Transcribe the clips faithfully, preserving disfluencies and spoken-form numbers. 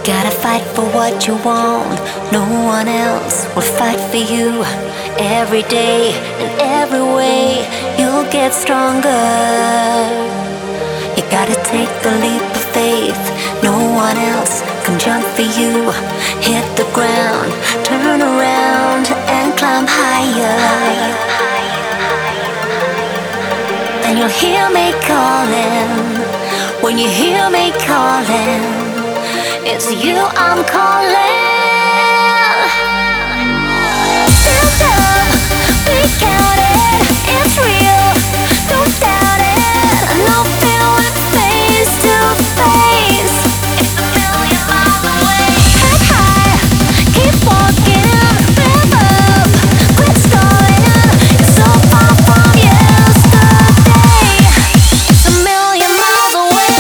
Gotta fight for what you want. No one else will fight for you. Every day and every way you'll get stronger. You gotta take the leap of faith. No one else can jump for you. Hit the ground, turn around and climb higher. And you'll hear me calling. When you hear me calling, it's you I'm calling. Stand up, we got it, it's real, don't doubt it. No fear with face to face. It's a million miles away. Head high, keep walking, rev up, quit stalling. You're so far from yesterday. It's a million miles away.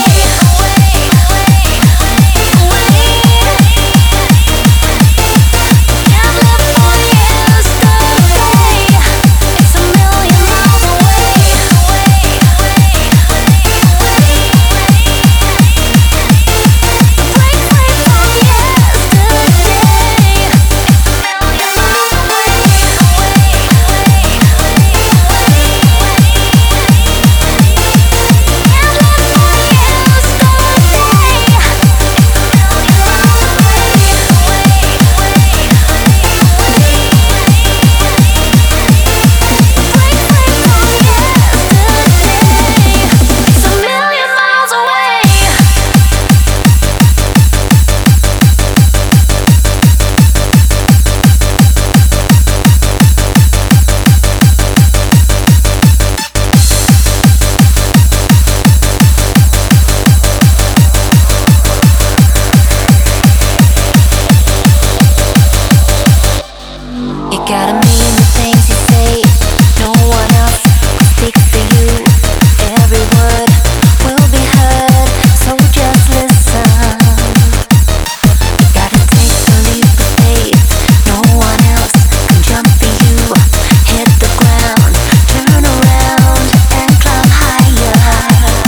Gotta mean the things you say. No one else will speak for you. Every word will be heard, so just listen. You gotta take the leap of faith. No one else can jump for you. Hit the ground, turn around and climb higher.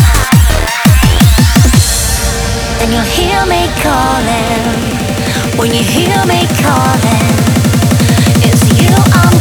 And you'll hear me calling. When you hear me calling, it's you I'm